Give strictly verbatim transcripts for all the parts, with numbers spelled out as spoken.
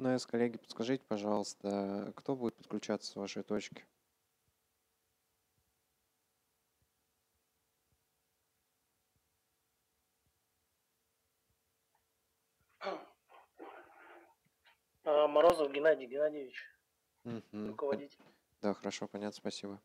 ФНС, коллеги, подскажите, пожалуйста, кто будет подключаться с вашей точки? А, Морозов Геннадий Геннадьевич, Мгм. Пон- руководитель. Да, хорошо, понятно, спасибо.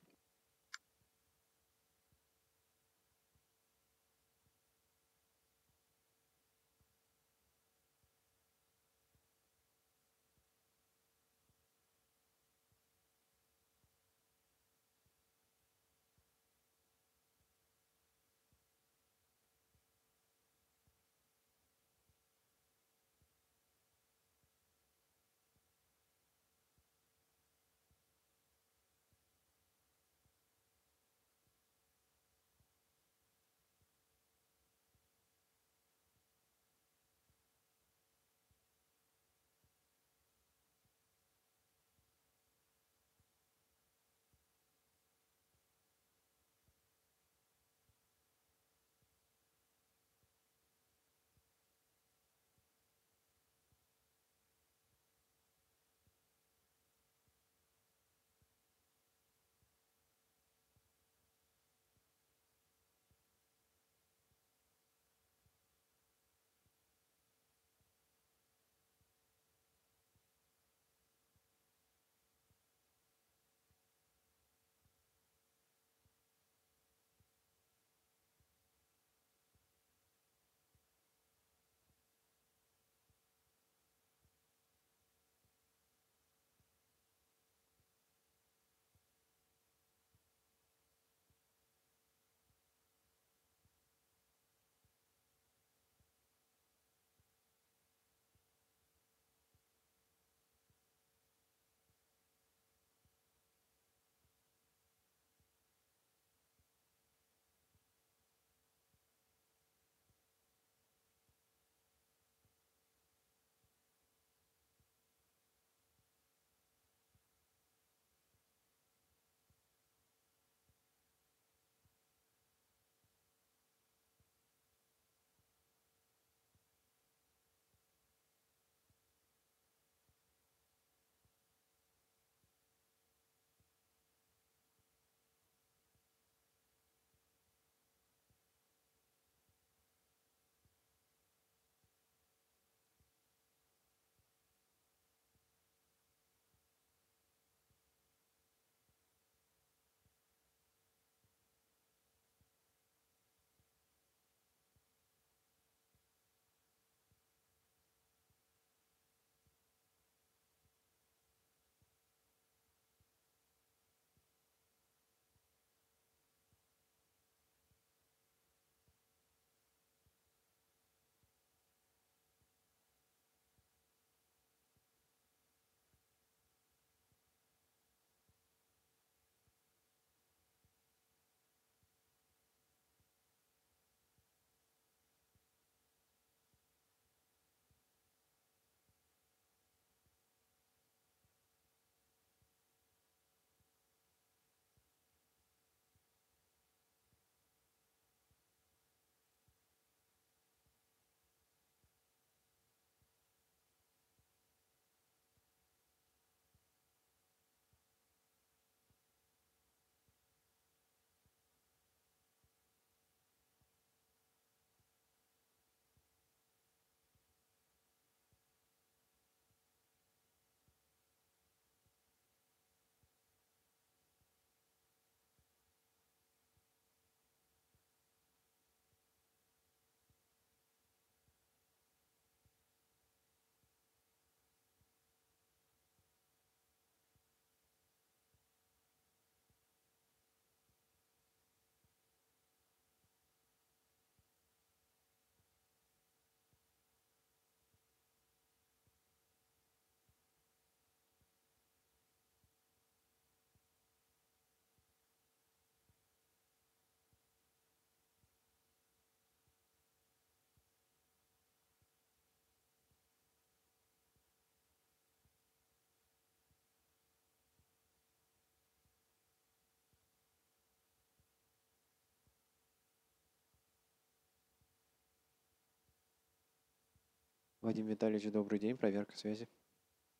Вадим Витальевич, добрый день, проверка связи.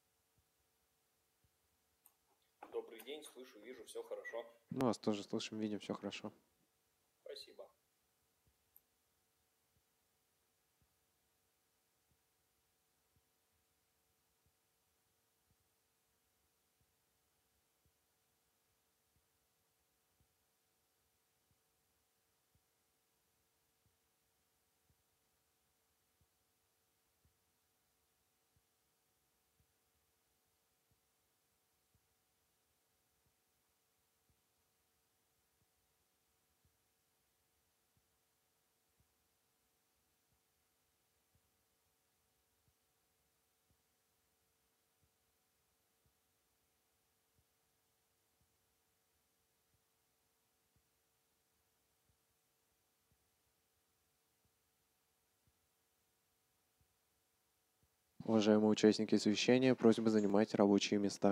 Добрый день, слышу, вижу, все хорошо. Ну, вас тоже слышим, видим, все хорошо. Спасибо. Уважаемые участники совещания, просьба занимать рабочие места.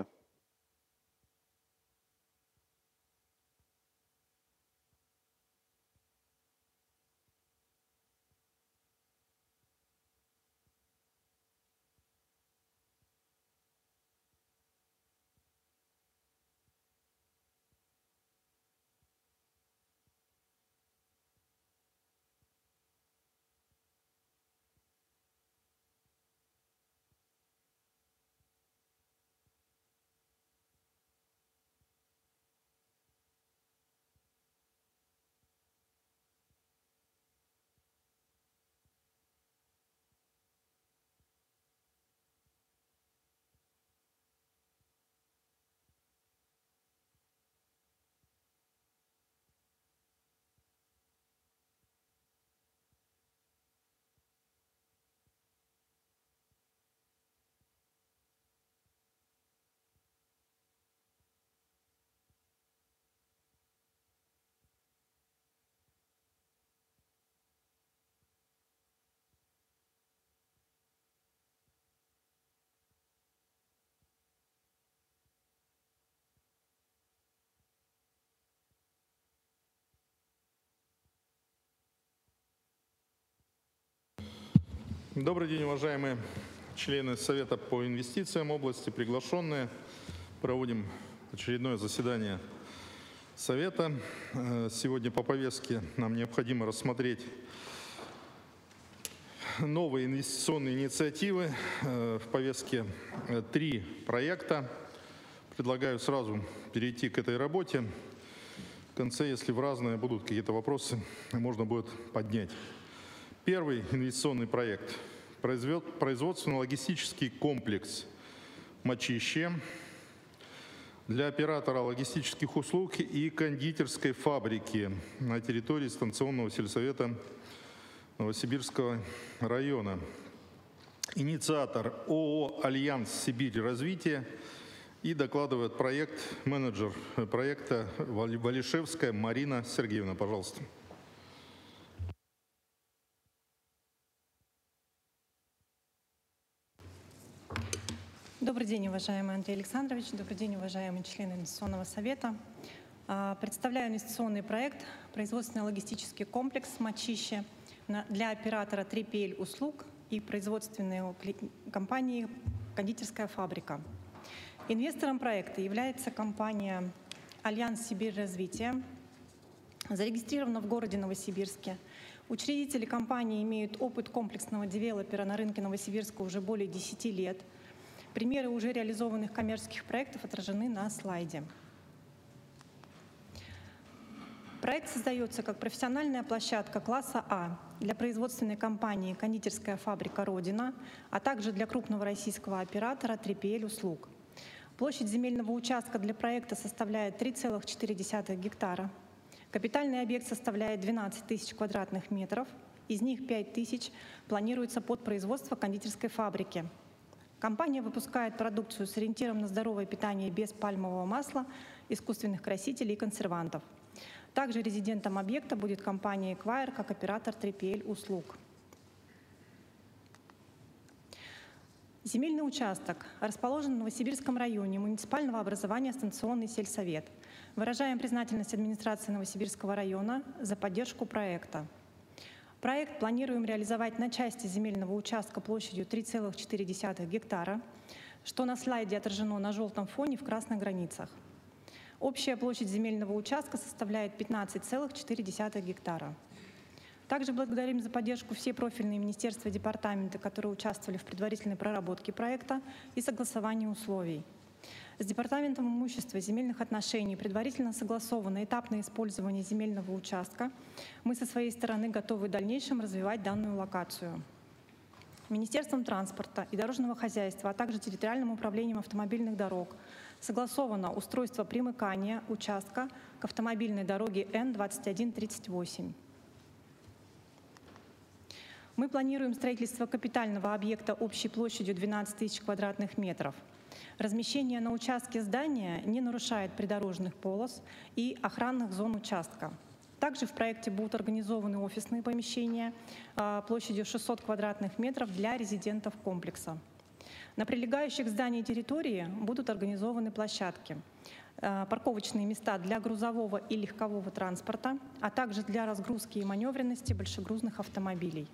Добрый день, уважаемые члены Совета по инвестициям области, приглашенные. Проводим очередное заседание Совета. Сегодня по повестке нам необходимо рассмотреть новые инвестиционные инициативы. В повестке три проекта. Предлагаю сразу перейти к этой работе. В конце, если в разное будут какие-то вопросы, можно будет поднять. Первый инвестиционный проект – производственно-логистический комплекс «Мачище» для оператора логистических услуг и кондитерской фабрики на территории станционного сельсовета Новосибирского района. Инициатор ООО «Альянс Сибирь Развитие» и докладывает проект менеджер проекта Валишевская Марина Сергеевна. Пожалуйста. Добрый день, уважаемый Андрей Александрович. Добрый день, уважаемые члены Инвестиционного совета. Представляю инвестиционный проект «Производственно-логистический комплекс «Мачище» для оператора три пи эль услуг и производственной компании «Кондитерская фабрика». Инвестором проекта является компания «Альянс Сибирь Развитие», зарегистрирована в городе Новосибирске. Учредители компании имеют опыт комплексного девелопера на рынке Новосибирска уже более десяти лет. Примеры уже реализованных коммерческих проектов отражены на слайде. Проект создается как профессиональная площадка класса А для производственной компании «Кондитерская фабрика Родина», а также для крупного российского оператора три пи эль услуг. Площадь земельного участка для проекта составляет три целых четыре десятых гектара. Капитальный объект составляет двенадцать тысяч квадратных метров, из них пять тысяч планируется под производство кондитерской фабрики. Компания выпускает продукцию с ориентиром на здоровое питание без пальмового масла, искусственных красителей и консервантов. Также резидентом объекта будет компания Equire как оператор три пи эль услуг. Земельный участок расположен в Новосибирском районе муниципального образования станционный сельсовет. Выражаем признательность администрации Новосибирского района за поддержку проекта. Проект планируем реализовать на части земельного участка площадью три целых четыре десятых гектара, что на слайде отражено на желтом фоне в красных границах. Общая площадь земельного участка составляет пятнадцать целых четыре десятых гектара. Также благодарим за поддержку все профильные министерства и департаменты, которые участвовали в предварительной проработке проекта и согласовании условий. С Департаментом имущества и земельных отношений предварительно согласовано этапное использование земельного участка. Мы со своей стороны готовы в дальнейшем развивать данную локацию. Министерством транспорта и дорожного хозяйства, а также территориальным управлением автомобильных дорог согласовано устройство примыкания участка к автомобильной дороге Н двадцать один тридцать восемь. Мы планируем строительство капитального объекта общей площадью двенадцать тысяч квадратных метров. Размещение на участке здания не нарушает придорожных полос и охранных зон участка. Также в проекте будут организованы офисные помещения площадью шестьсот квадратных метров для резидентов комплекса. На прилегающих к зданию территории будут организованы площадки, парковочные места для грузового и легкового транспорта, а также для разгрузки и маневренности большегрузных автомобилей.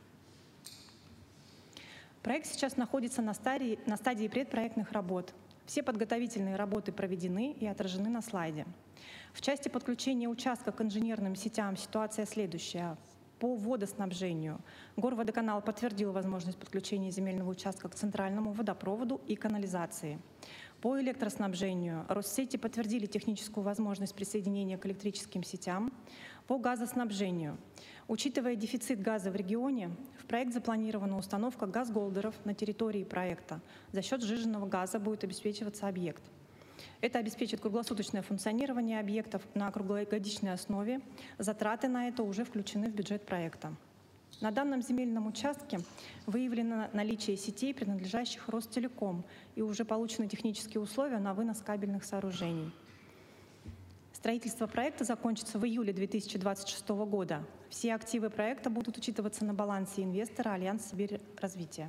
Проект сейчас находится на стадии, на стадии предпроектных работ. Все подготовительные работы проведены и отражены на слайде. В части подключения участка к инженерным сетям ситуация следующая. По водоснабжению Горводоканал подтвердил возможность подключения земельного участка к центральному водопроводу и канализации. По электроснабжению Россети подтвердили техническую возможность присоединения к электрическим сетям. По газоснабжению, учитывая дефицит газа в регионе, в проект запланирована установка газголдеров на территории проекта. За счет сжиженного газа будет обеспечиваться объект. Это обеспечит круглосуточное функционирование объектов на круглогодичной основе. Затраты на это уже включены в бюджет проекта. На данном земельном участке выявлено наличие сетей, принадлежащих Ростелеком, и уже получены технические условия на вынос кабельных сооружений. Строительство проекта закончится в июле две тысячи двадцать шестого года. Все активы проекта будут учитываться на балансе инвестора Альянс Сибирь Развития.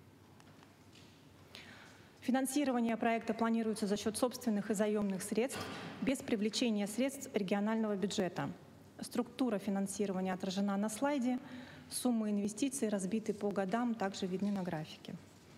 Финансирование проекта планируется за счет собственных и заемных средств, без привлечения средств регионального бюджета. Структура финансирования отражена на слайде. Суммы инвестиций разбиты по годам, также видны на графике.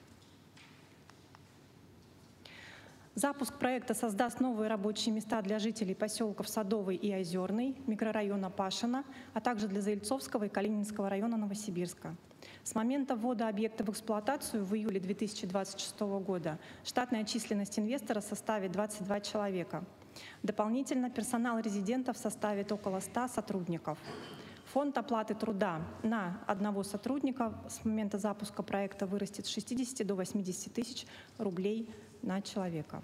Запуск проекта создаст новые рабочие места для жителей поселков Садовый и Озерный, микрорайона Пашино, а также для Заильцовского и Калининского района Новосибирска. С момента ввода объекта в эксплуатацию в июле две тысячи двадцать шестого года штатная численность инвестора составит двадцать два человека. Дополнительно персонал резидентов составит около ста сотрудников. Фонд оплаты труда на одного сотрудника с момента запуска проекта вырастет с шестидесяти до восьмидесяти тысяч рублей на человека.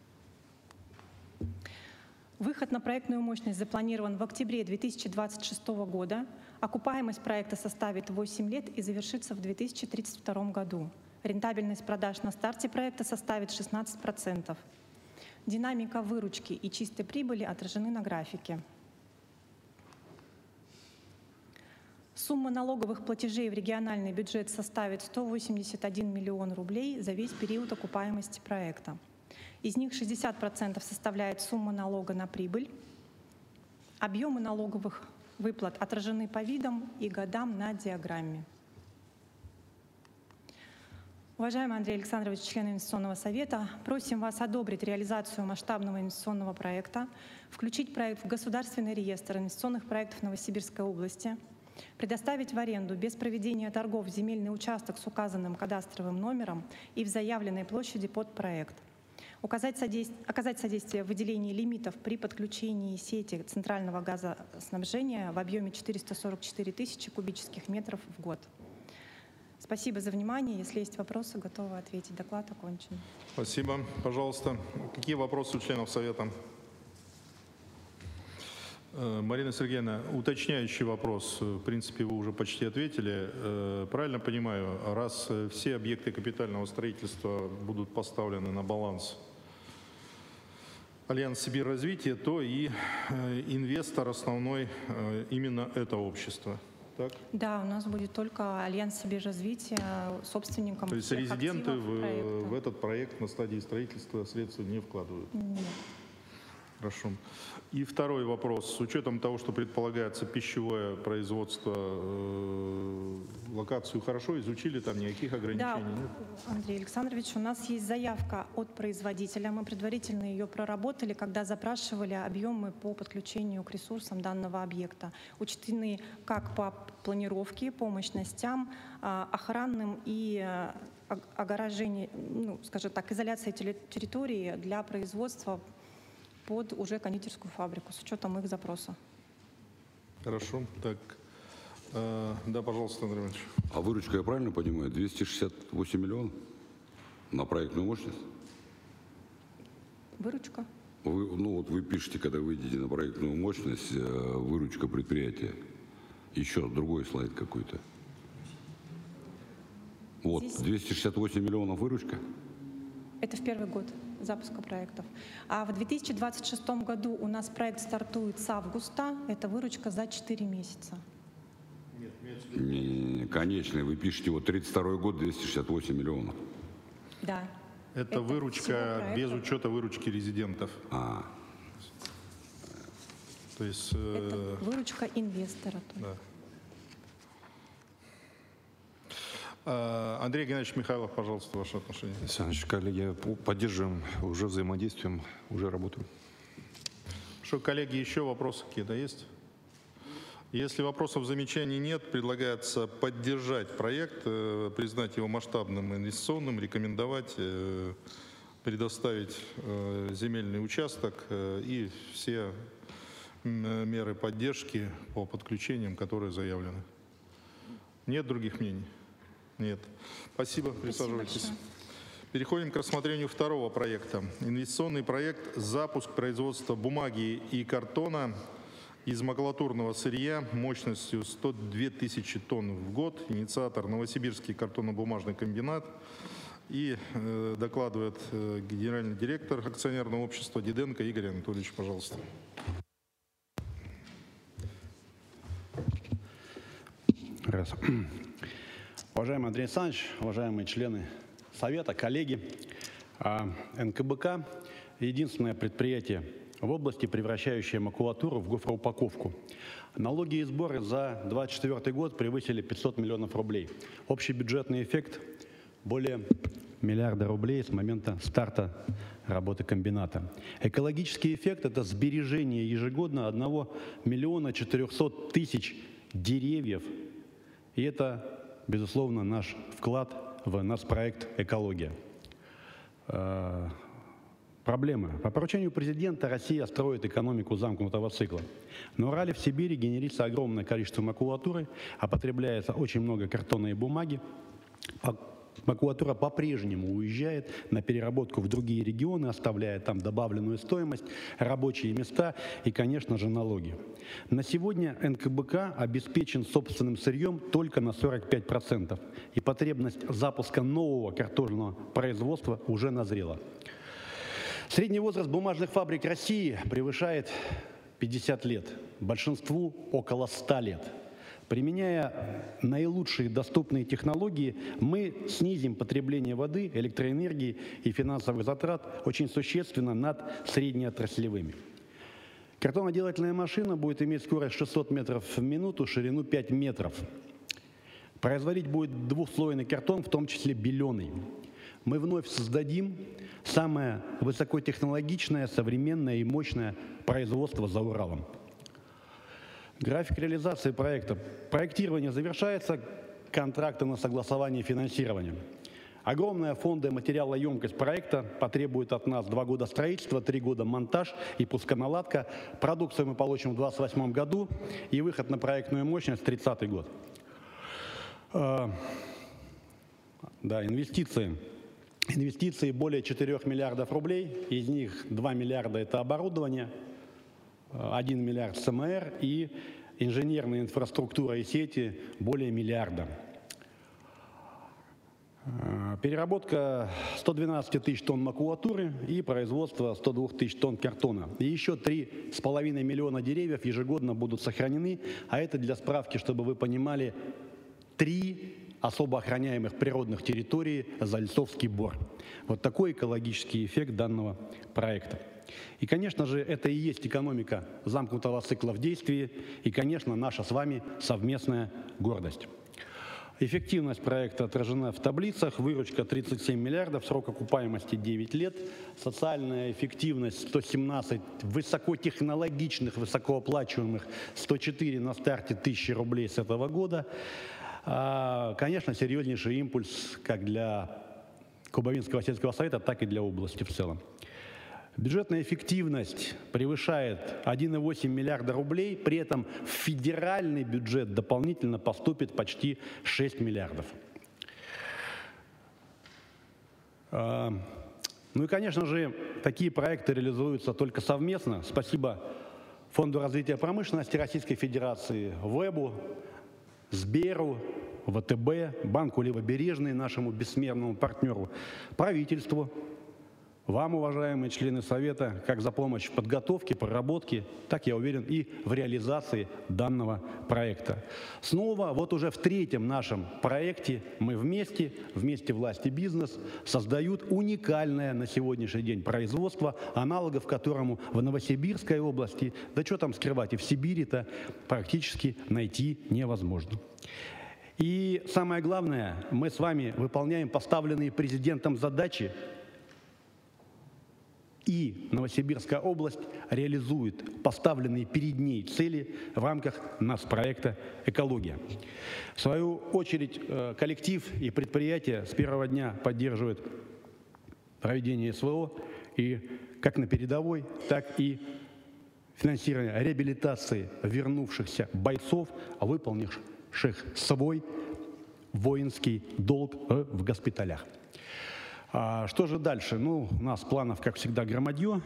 Выход на проектную мощность запланирован в октябре две тысячи двадцать шестого года. Окупаемость проекта составит восемь лет и завершится в две тысячи тридцать втором году. Рентабельность продаж на старте проекта составит шестнадцать процентов. Динамика выручки и чистой прибыли отражены на графике. Сумма налоговых платежей в региональный бюджет составит сто восемьдесят один миллион рублей за весь период окупаемости проекта. Из них шестьдесят процентов составляет сумма налога на прибыль. Объемы налоговых выплат отражены по видам и годам на диаграмме. Уважаемый Андрей Александрович, член Инвестиционного совета, просим вас одобрить реализацию масштабного инвестиционного проекта, включить проект в Государственный реестр инвестиционных проектов Новосибирской области, предоставить в аренду без проведения торгов земельный участок с указанным кадастровым номером и в заявленной площади под проект. Указать содействие, оказать содействие в выделении лимитов при подключении сети центрального газоснабжения в объеме четыреста сорок четыре тысячи кубических метров в год. Спасибо за внимание. Если есть вопросы, готова ответить. Доклад окончен. Спасибо. Пожалуйста, какие вопросы у членов Совета? Марина Сергеевна, уточняющий вопрос. В принципе, вы уже почти ответили. Правильно понимаю, раз все объекты капитального строительства будут поставлены на баланс Альянс Сибирь Развития, то и инвестор основной именно это общество. Так? Да, у нас будет только Альянс Сибирь Развития собственником. То есть резиденты в, в этот проект на стадии строительства средства не вкладывают? Нет. Хорошо. И второй вопрос. С учетом того, что предполагается пищевое производство, э, локацию хорошо изучили, там никаких Да, ограничений нет? Андрей Александрович, у нас есть заявка от производителя. Мы предварительно ее проработали, когда запрашивали объемы по подключению к ресурсам данного объекта. Учтены как по планировке, по мощностям, а, охранным и а, ог- огорожение, ну, скажем так, изоляция теле- территории для производства под уже кондитерскую фабрику с учетом их запроса. Хорошо. Так, э, да, пожалуйста, Андрей Иванович. А выручка, я правильно понимаю, двести шестьдесят восемь миллионов на проектную мощность? Выручка. Вы, ну вот вы пишете, когда выйдете на проектную мощность, э, выручка предприятия. Еще другой слайд какой-то. Вот, Здесь- двести шестьдесят восемь миллионов выручка. Это в первый год запуска проектов. А в две тысячи двадцать шестом году у нас проект стартует с августа. Это выручка за четыре месяца. Не-не-не, конечный, вы пишете, вот тридцать второй год, двести шестьдесят восемь миллионов. Да. Это, Это всего выручка без проектов. учета выручки резидентов. А, То есть, Это э, выручка инвестора. то есть. да. Э, Андрей Геннадьевич Михайлов, пожалуйста, ваше отношение. Александр Ильич, коллеги, поддерживаем, уже взаимодействуем, уже работаем. Что, коллеги, еще вопросы какие-то есть? Если вопросов, замечаний нет, предлагается поддержать проект, э, признать его масштабным инвестиционным, рекомендовать, э, предоставить э, земельный участок э, и все м, меры поддержки по подключениям, которые заявлены. Нет других мнений? Нет. Спасибо, присаживайтесь. большое. Переходим к рассмотрению второго проекта. Инвестиционный проект «Запуск производства бумаги и картона из макулатурного сырья мощностью сто две тысячи тонн в год». Инициатор Новосибирский картонно-бумажный комбинат. И э, докладывает э, генеральный директор акционерного общества Диденко Игорь Анатольевич, пожалуйста. Раз. Уважаемый Андрей Александрович, уважаемые члены Совета, коллеги, а, эн ка бэ ка – единственное предприятие в области, превращающее макулатуру в гофроупаковку. Налоги и сборы за две тысячи двадцать четвёртый год превысили пятьсот миллионов рублей. Общий бюджетный эффект – более миллиарда рублей с момента старта работы комбината. Экологический эффект – это сбережение ежегодно одного миллиона четырехсот тысяч деревьев. И это, безусловно, наш вклад в наш проект «Экология». Э, Проблемы. По поручению президента Россия строит экономику замкнутого цикла. На Урале, в Сибири генерится огромное количество макулатуры, а потребляется очень много картона и бумаги. Макулатура по-прежнему уезжает на переработку в другие регионы, оставляя там добавленную стоимость, рабочие места и, конечно же, налоги. На сегодня эн ка бэ ка обеспечен собственным сырьем только на сорок пять процентов, и потребность запуска нового картонного производства уже назрела. Средний возраст бумажных фабрик России превышает пятьдесят лет, большинству около ста лет. Применяя наилучшие доступные технологии, мы снизим потребление воды, электроэнергии и финансовых затрат очень существенно над среднеотраслевыми. Картоноделательная машина будет иметь скорость шестьсот метров в минуту, ширину пять метров. Производить будет двухслойный картон, в том числе беленый. Мы вновь создадим самое высокотехнологичное, современное и мощное производство за Уралом. График реализации проекта. Проектирование завершается, контракты на согласование финансирования. Огромная фондовая материалоемкость проекта потребует от нас два года строительства, три года монтаж и пусконаладка. Продукцию мы получим в две тысячи двадцать восьмом году и выход на проектную мощность в тридцатый год. Да, инвестиции. Инвестиции более четырёх миллиардов рублей, из них два миллиарда – это оборудование, один миллиард эс эм эр и инженерная инфраструктура и сети более миллиарда. Переработка сто двенадцать тысяч тонн макулатуры и производство сто два тысяч тонн картона. И еще три с половиной миллиона деревьев ежегодно будут сохранены, а это для справки, чтобы вы понимали, три особо охраняемых природных территорий Зальцовский бор. Вот такой экологический эффект данного проекта. И, конечно же, это и есть экономика замкнутого цикла в действии и, конечно, наша с вами совместная гордость. Эффективность проекта отражена в таблицах. Выручка тридцать семь миллиардов, срок окупаемости девять лет. Социальная эффективность сто семнадцать высокотехнологичных, высокооплачиваемых, сто четыре на старте тысячи рублей с этого года. Конечно, серьезнейший импульс как для Кубавинского сельского совета, так и для области в целом. Бюджетная эффективность превышает один и восемь миллиарда рублей, при этом в федеральный бюджет дополнительно поступит почти шесть миллиардов. Ну и, конечно же, такие проекты реализуются только совместно. Спасибо Фонду развития промышленности Российской Федерации, ВЭБу, Сберу, ВТБ, Банку Левобережный, нашему бессмертному партнеру, правительству, вам, уважаемые члены Совета, как за помощь в подготовке, проработке, так, я уверен, и в реализации данного проекта. Снова, вот уже в третьем нашем проекте мы вместе, вместе власть и бизнес, создают уникальное на сегодняшний день производство, аналогов которому в Новосибирской области, да что там скрывать, и в Сибири-то практически найти невозможно. И самое главное, мы с вами выполняем поставленные президентом задачи, и Новосибирская область реализует поставленные перед ней цели в рамках нацпроекта «Экология». В свою очередь, коллектив и предприятия с первого дня поддерживают проведение СВО и как на передовой, так и финансирование реабилитации вернувшихся бойцов, выполнивших свой воинский долг в госпиталях. А что же дальше? Ну, у нас планов, как всегда, громадье.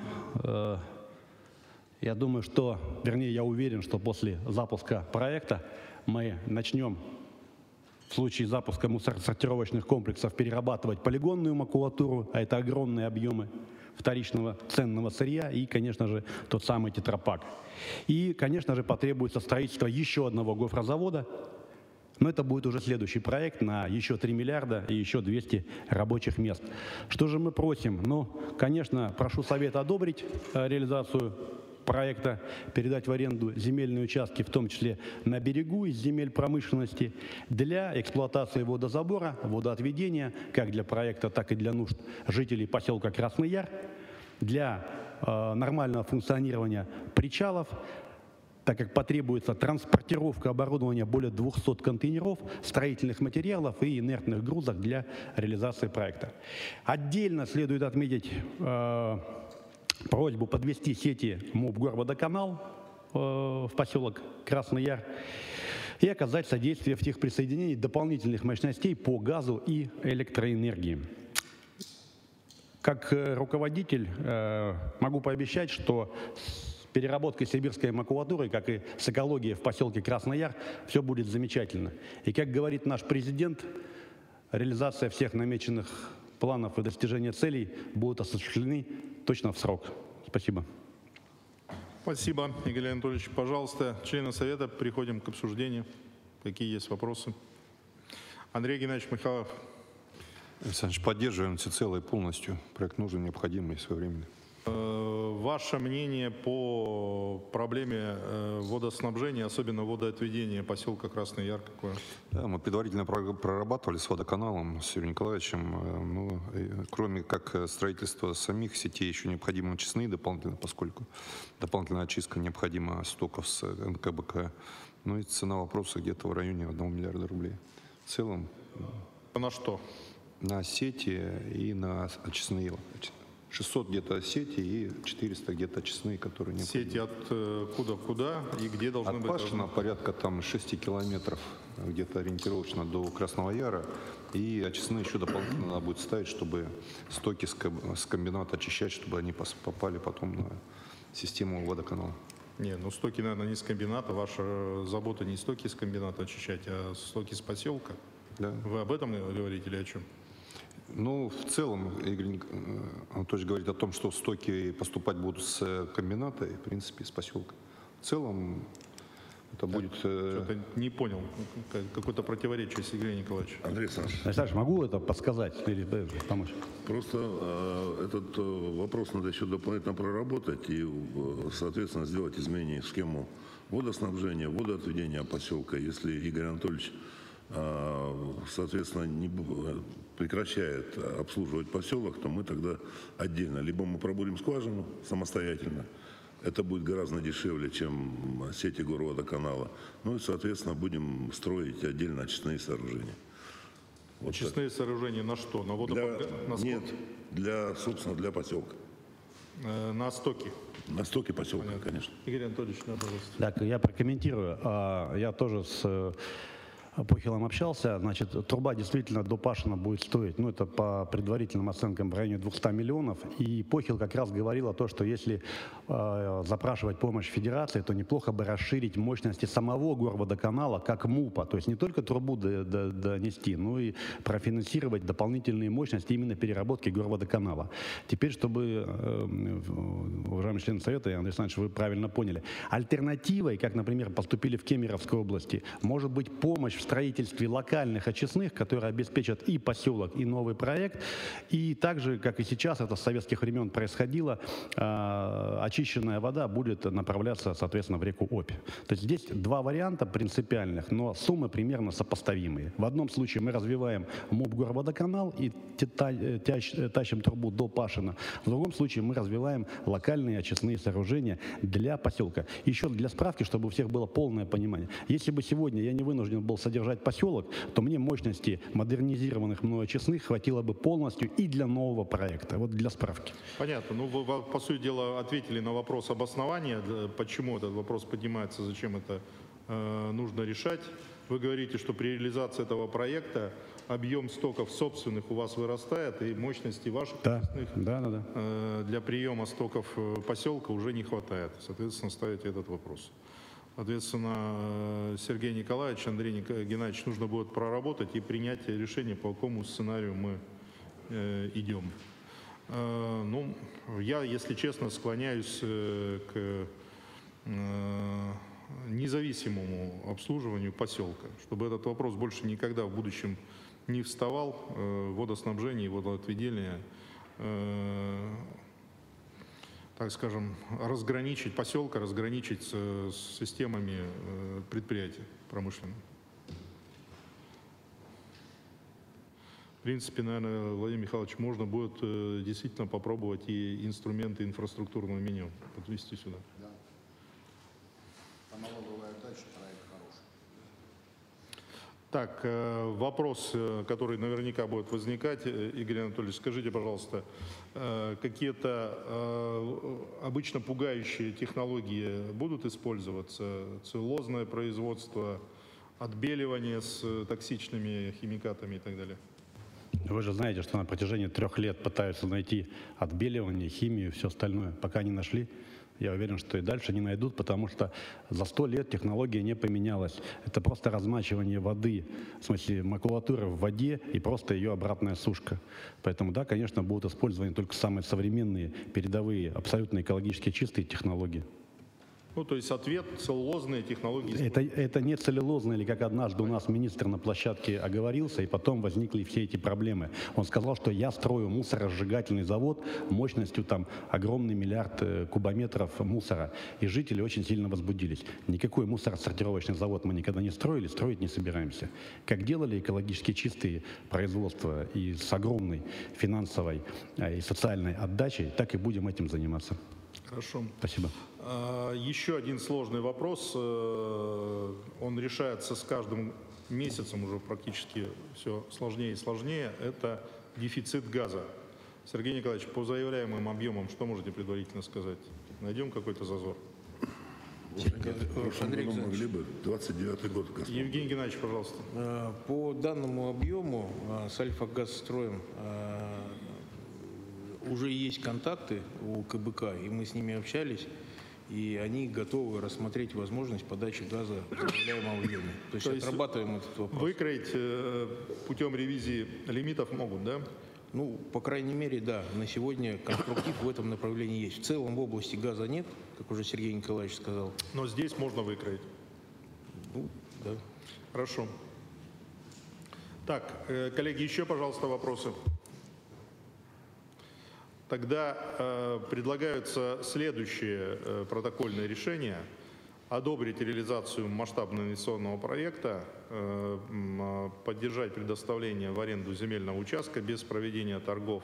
Я думаю, что, вернее, я уверен, что после запуска проекта мы начнем в случае запуска мусоросортировочных комплексов перерабатывать полигонную макулатуру, а это огромные объемы вторичного ценного сырья и, конечно же, тот самый тетрапак. И, конечно же, потребуется строительство еще одного гофрозавода. Но это будет уже следующий проект на еще три миллиарда и еще двести рабочих мест. Что же мы просим? Ну, конечно, прошу Совета одобрить реализацию проекта, передать в аренду земельные участки, в том числе на берегу из земель промышленности, для эксплуатации водозабора, водоотведения, как для проекта, так и для нужд жителей поселка Красный Яр, для э, нормального функционирования причалов, так как потребуется транспортировка оборудования более двухсот контейнеров, строительных материалов и инертных грузов для реализации проекта. Отдельно следует отметить э, просьбу подвести сети МУП «Горводоканал» э, в поселок Красный Яр и оказать содействие в техприсоединении дополнительных мощностей по газу и электроэнергии. Как руководитель э, могу пообещать, что переработкой сибирской макулатуры, как и с экологией в поселке Красный Яр, все будет замечательно. И, как говорит наш президент, реализация всех намеченных планов и достижения целей будут осуществлены точно в срок. Спасибо. Спасибо, Игорь Анатольевич. Пожалуйста, члены Совета, переходим к обсуждению. Какие есть вопросы? Андрей Геннадьевич Михайлов. Александр, поддерживаем всецело и полностью. Проект нужен, необходимый и своевременный. Ваше мнение по проблеме водоснабжения, особенно водоотведения поселка Красный Яр какое? Да, мы предварительно прорабатывали с водоканалом, с Юрием Николаевичем. Ну, кроме как строительства самих сетей, еще необходимы очистные дополнительно, поскольку дополнительная очистка необходима стоков с эн ка бэ ка. Ну и цена вопроса где-то в районе одного миллиарда рублей. В целом... На что? На сети и на очистные. шестьсот где-то сети и четыреста где-то очистные, которые не. Сети от э, куда куда и где должны от быть? От Пашина порядка там шести километров, где-то ориентировочно до Красного Яра. И очистные еще дополнительно надо будет ставить, чтобы стоки с комбината очищать, чтобы они попали потом на систему водоканала. Не, ну стоки, наверное, не с комбината. Ваша забота не стоки с комбината очищать, а стоки с поселка. Да. Вы об этом говорите или о чем? Ну, в целом, Игорь Анатольевич говорит о том, что стоки поступать будут с комбината и, в принципе, с поселка. В целом, Это будет... э, Что-то не понял. Как- Какое-то противоречие, Сергей Николаевич. Андрей Александрович, Александр, могу это подсказать или э, помочь? просто э, этот э, вопрос надо еще дополнительно проработать и, э, соответственно, сделать изменения в схему водоснабжения, водоотведения поселка. Если Игорь Анатольевич, э, соответственно, не бу- прекращает обслуживать поселок, то мы тогда отдельно. Либо мы пробурим скважину самостоятельно, это будет гораздо дешевле, чем сети горводоканала. Ну и, соответственно, будем строить отдельно очистные сооружения. Вот так. Очистные сооружения на что? На Для, водопод... на, ск- нет, для, собственно, для поселка. э, на стоке. На стоке поселка, конечно. Игорь Анатольевич, да, пожалуйста. Так, я прокомментирую. А, Я тоже с э, Похилом общался. Значит, труба действительно до Пашина будет стоить, ну, это по предварительным оценкам в районе двухсот миллионов. И Похил как раз говорил о том, что если э, запрашивать помощь Федерации, то неплохо бы расширить мощности самого горводоканала как МУПа. То есть не только трубу до- до- донести, но и профинансировать дополнительные мощности именно переработки горводоканала. Теперь, чтобы, э, уважаемые члены Совета, Андрей Александрович, вы правильно поняли, альтернативой, как, например, поступили в Кемеровской области, может быть помощь в строительстве локальных очистных, которые обеспечат и поселок, и новый проект. И также, как и сейчас, это с советских времен происходило, э, очищенная вода будет направляться, соответственно, в реку Обь. То есть здесь два варианта принципиальных, но суммы примерно сопоставимые. В одном случае мы развиваем МУП горводоканал и та- э, тящ- э, тащим трубу до Пашина. В другом случае мы развиваем локальные очистные сооружения для поселка. Еще для справки, чтобы у всех было полное понимание. Если бы сегодня я не вынужден был содержать поселок, то мне мощности модернизированных мной очистных хватило бы полностью и для нового проекта. Вот для справки. Понятно. Ну, вы, вы, по сути дела, ответили на вопрос обоснования, да, почему этот вопрос поднимается, зачем это э, нужно решать. Вы говорите, что при реализации этого проекта объем стоков собственных у вас вырастает, и мощности ваших Да, очистных, да, да. да. э, для приема стоков э, поселка уже не хватает. Соответственно, ставите этот вопрос. Соответственно, э, Сергей Николаевич, Андрей Ник- Геннадьевич, нужно будет проработать и принять решение, по какому сценарию мы э, идем. Э, ну, я, если честно, склоняюсь э, к э, независимому обслуживанию поселка, чтобы этот вопрос больше никогда в будущем не вставал. Э, водоснабжение и водоотведение, э, так скажем, разграничить поселка, разграничить с, с системами э, предприятий промышленных. В принципе, наверное, Владимир Михайлович, можно будет э, действительно попробовать и инструменты инфраструктурного меню подвести сюда. Так, э, вопрос, э, который наверняка будет возникать. Э, Игорь Анатольевич, скажите, пожалуйста, э, какие-то э, обычно пугающие технологии будут использоваться? Целлулозное производство, отбеливание с э, токсичными химикатами и так далее? Вы же знаете, что на протяжении трех лет пытаются найти отбеливание, химию и все остальное. Пока не нашли, я уверен, что и дальше не найдут, потому что за сто лет технология не поменялась. Это просто размачивание воды, в смысле макулатуры в воде и просто ее обратная сушка. Поэтому да, конечно, будут использованы только самые современные, передовые, абсолютно экологически чистые технологии. Ну, то есть ответ – целлулозные технологии. Это, это не целлюлозно, или как однажды у нас министр на площадке оговорился, и потом возникли все эти проблемы. Он сказал, что я строю мусоросжигательный завод мощностью там огромный миллиард э, кубометров мусора. И жители очень сильно возбудились. Никакой мусоросортировочный завод мы никогда не строили, строить не собираемся. Как делали экологически чистые производства и с огромной финансовой э, и социальной отдачей, так и будем этим заниматься. Хорошо. Спасибо. А, Еще один сложный вопрос, э, он решается с каждым месяцем уже практически все сложнее и сложнее, это дефицит газа. Сергей Николаевич, по заявляемым объемам, что можете предварительно сказать? Найдем какой-то зазор? В прошлом году могли бы двадцать девятый год. Господи. Евгений Геннадьевич, пожалуйста. Э, По данному объему э, с Альфа-Газстроем э, уже есть контакты у КБК, и мы с ними общались, и они готовы рассмотреть возможность подачи газа в заявляемом объеме. То есть То есть отрабатываем этот вопрос. Выкроить э, путем ревизии лимитов могут, да? Ну, по крайней мере, да, на сегодня конструктив в этом направлении есть. В целом в области газа нет, как уже Сергей Николаевич сказал. Но здесь можно выкроить. Ну, да. Хорошо. Так, э, коллеги, еще, пожалуйста, вопросы. Тогда э, предлагаются следующие э, протокольные решения. Одобрить реализацию масштабного инвестиционного проекта, э, э, поддержать предоставление в аренду земельного участка без проведения торгов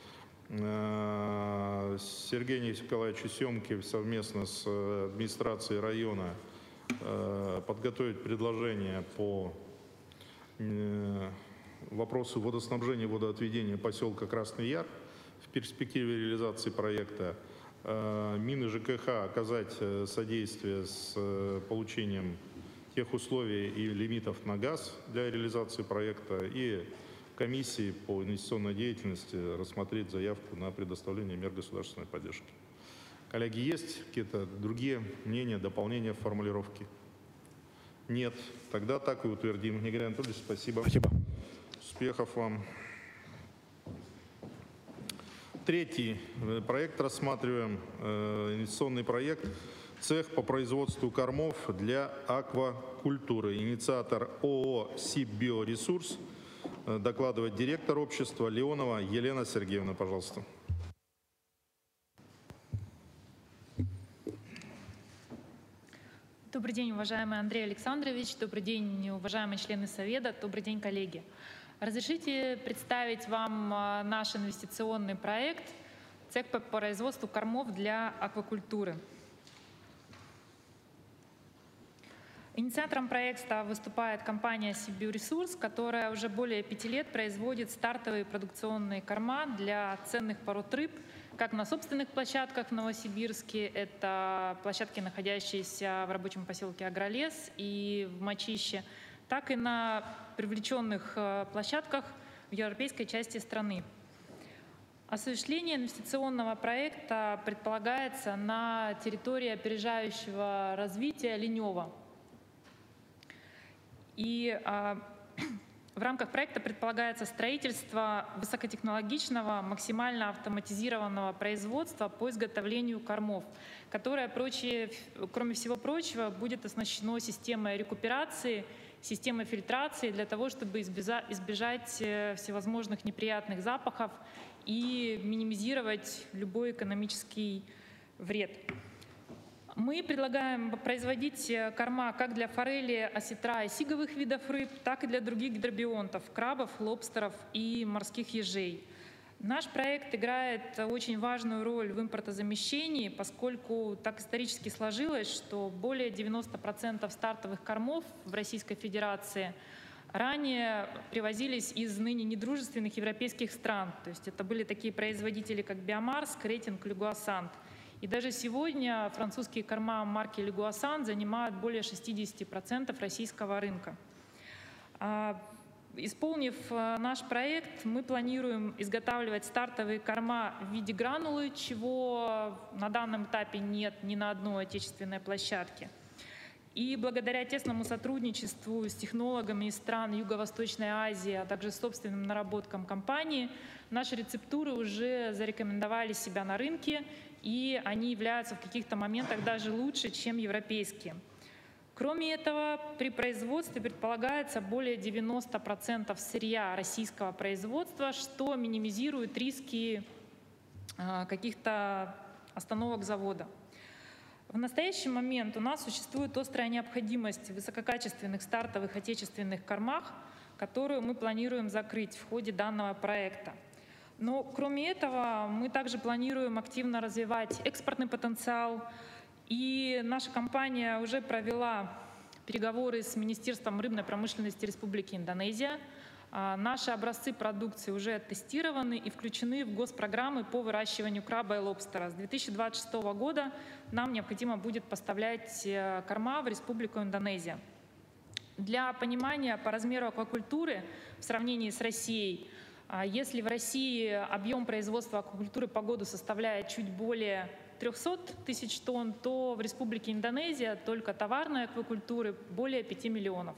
э, Сергею Николаевичу Семке совместно с администрацией района э, подготовить предложение по э, вопросу водоснабжения и водоотведения поселка Красный Яр в перспективе реализации проекта. Мин и ЖКХ оказать содействие с получением тех условий и лимитов на газ для реализации проекта, и комиссии по инвестиционной деятельности рассмотреть заявку на предоставление мер государственной поддержки. Коллеги, есть какие-то другие мнения, дополнения в формулировке? Нет. Тогда так и утвердим. Игорь Анатольевич, спасибо. Спасибо. Успехов вам. Третий проект рассматриваем, инвестиционный проект «Цех по производству кормов для аквакультуры». Инициатор ООО «Сиббиоресурс». Докладывает директор общества Леонова Елена Сергеевна, пожалуйста. Добрый день, уважаемый Андрей Александрович. Добрый день, уважаемые члены Совета. Добрый день, коллеги. Разрешите представить вам наш инвестиционный проект «Цех по производству кормов для аквакультуры». Инициатором проекта выступает компания «Сиббиоресурс», которая уже более пяти лет производит стартовые продукционные корма для ценных пород рыб, как на собственных площадках в Новосибирске, это площадки, находящиеся в рабочем поселке Агролес и в Мочище, так и на привлеченных площадках в европейской части страны. Осуществление инвестиционного проекта предполагается на территории опережающего развития Ленёва. И а, в рамках проекта предполагается строительство высокотехнологичного, максимально автоматизированного производства по изготовлению кормов, которое, прочее, кроме всего прочего, будет оснащено системой рекуперации, системой фильтрации для того, чтобы избежать всевозможных неприятных запахов и минимизировать любой экономический вред. Мы предлагаем производить корма как для форели, осетра и сиговых видов рыб, так и для других гидробионтов, крабов, лобстеров и морских ежей. Наш проект играет очень важную роль в импортозамещении, поскольку так исторически сложилось, что более девяноста процентов стартовых кормов в Российской Федерации ранее привозились из ныне недружественных европейских стран. То есть это были такие производители, как Биомарс, Кретинг, Люгуасант. И даже сегодня французские корма марки Люгуасан занимают более шестидесяти процентов российского рынка. Исполнив наш проект, мы планируем изготавливать стартовые корма в виде гранулы, чего на данном этапе нет ни на одной отечественной площадке. И благодаря тесному сотрудничеству с технологами из стран Юго-Восточной Азии, а также собственным наработкам компании, наши рецептуры уже зарекомендовали себя на рынке, и они являются в каких-то моментах даже лучше, чем европейские. Кроме этого, при производстве предполагается более девяноста процентов сырья российского производства, что минимизирует риски каких-то остановок завода. В настоящий момент у нас существует острая необходимость в высококачественных стартовых отечественных кормах, которую мы планируем закрыть в ходе данного проекта. Но кроме этого мы также планируем активно развивать экспортный потенциал, и наша компания уже провела переговоры с Министерством рыбной промышленности Республики Индонезия. Наши образцы продукции уже оттестированы и включены в госпрограммы по выращиванию краба и лобстера. С две тысячи двадцать шестого года нам необходимо будет поставлять корма в Республику Индонезия. Для понимания по размеру аквакультуры в сравнении с Россией, если в России объем производства аквакультуры по году составляет чуть более трёхсот тысяч тонн, то в Республике Индонезия только товарной аквакультуры более пяти миллионов.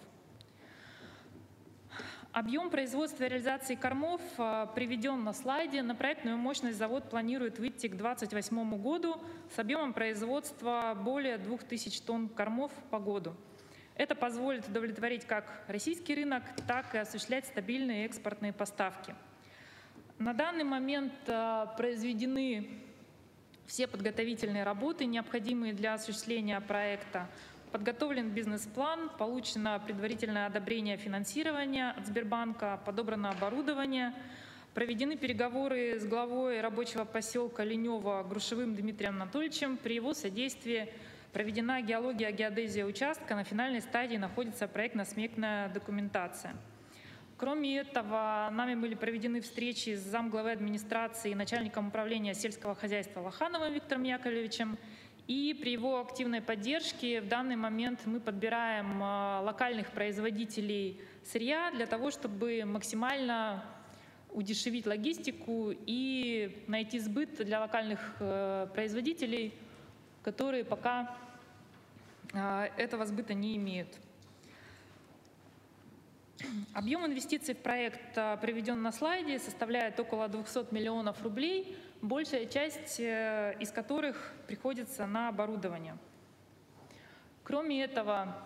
Объем производства и реализации кормов приведен на слайде. На проектную мощность завод планирует выйти к две тысячи двадцать восьмому году с объемом производства более двух тысяч тонн кормов по году. Это позволит удовлетворить как российский рынок, так и осуществлять стабильные экспортные поставки. На данный момент произведены все подготовительные работы, необходимые для осуществления проекта. Подготовлен бизнес-план, получено предварительное одобрение финансирования от Сбербанка, подобрано оборудование, проведены переговоры с главой рабочего поселка Ленева Грушевым Дмитрием Анатольевичем. При его содействии проведена геология, геодезия участка. На финальной стадии находится проектно-сметная документация. Кроме этого, нами были проведены встречи с замглавы администрации и начальником управления сельского хозяйства Лохановым Виктором Яковлевичем. И при его активной поддержке в данный момент мы подбираем локальных производителей сырья для того, чтобы максимально удешевить логистику и найти сбыт для локальных производителей, которые пока этого сбыта не имеют. Объем инвестиций в проект, приведен на слайде, составляет около двухсот миллионов рублей, большая часть из которых приходится на оборудование. Кроме этого,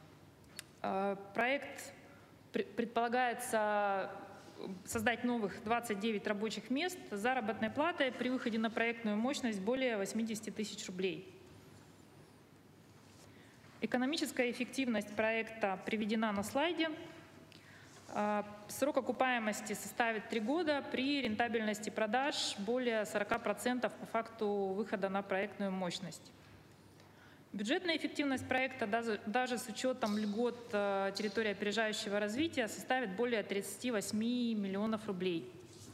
проект предполагается создать новых двадцать девять рабочих мест с заработной платой при выходе на проектную мощность более восьмидесяти тысяч рублей. Экономическая эффективность проекта приведена на слайде. Срок окупаемости составит три года при рентабельности продаж более сорока процентов по факту выхода на проектную мощность. Бюджетная эффективность проекта даже, даже с учетом льгот территории опережающего развития составит более тридцати восьми миллионов рублей.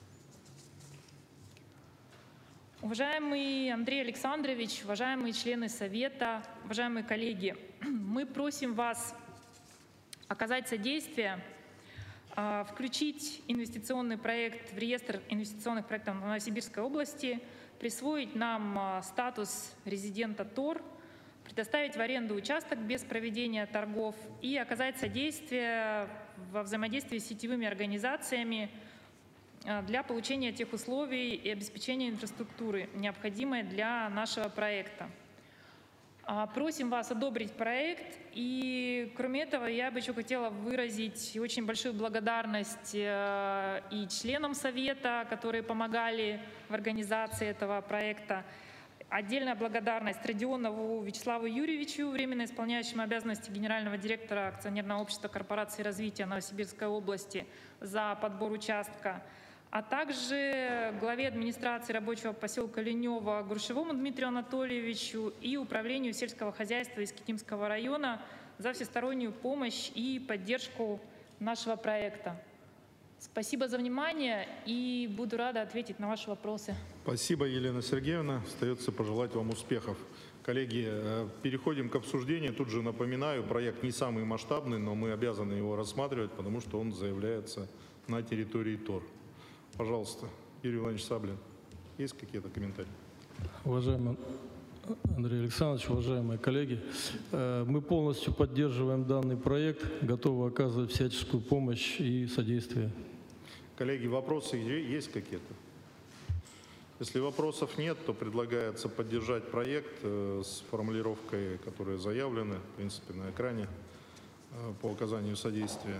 Уважаемый Андрей Александрович, уважаемые члены Совета, уважаемые коллеги, мы просим вас оказать содействие, включить инвестиционный проект в реестр инвестиционных проектов Новосибирской области, присвоить нам статус резидента ТОР, предоставить в аренду участок без проведения торгов и оказать содействие во взаимодействии с сетевыми организациями для получения тех условий и обеспечения инфраструктуры, необходимой для нашего проекта. Просим вас одобрить проект. И кроме этого, я бы еще хотела выразить очень большую благодарность и членам Совета, которые помогали в организации этого проекта. Отдельная благодарность Родионову Вячеславу Юрьевичу, временно исполняющему обязанности генерального директора акционерного общества корпорации развития Новосибирской области, за подбор участка, а также главе администрации рабочего поселка Ленева Грушевому Дмитрию Анатольевичу и управлению сельского хозяйства Искитимского района за всестороннюю помощь и поддержку нашего проекта. Спасибо за внимание и буду рада ответить на ваши вопросы. Спасибо, Елена Сергеевна. Остается пожелать вам успехов. Коллеги, переходим к обсуждению. Тут же напоминаю, проект не самый масштабный, но мы обязаны его рассматривать, потому что он заявляется на территории ТОР. Пожалуйста, Юрий Иванович Саблин. Есть какие-то комментарии? Уважаемый Андрей Александрович, уважаемые коллеги, мы полностью поддерживаем данный проект, готовы оказывать всяческую помощь и содействие. Коллеги, вопросы есть какие-то? Если вопросов нет, то предлагается поддержать проект с формулировкой, которая заявлена, в принципе, на экране, по оказанию содействия.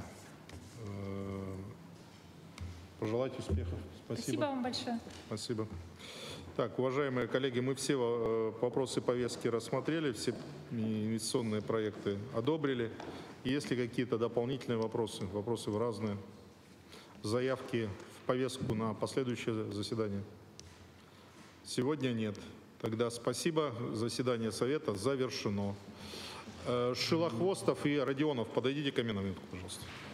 Пожелать успехов. Спасибо. Спасибо вам большое. Спасибо. Так, уважаемые коллеги, мы все вопросы повестки рассмотрели, все инвестиционные проекты одобрили. Есть ли какие-то дополнительные вопросы? Вопросы в разные. Заявки в повестку на последующее заседание? Сегодня нет. Тогда спасибо. Заседание Совета завершено. Шилохвостов и Родионов, подойдите ко мне на минутку, пожалуйста.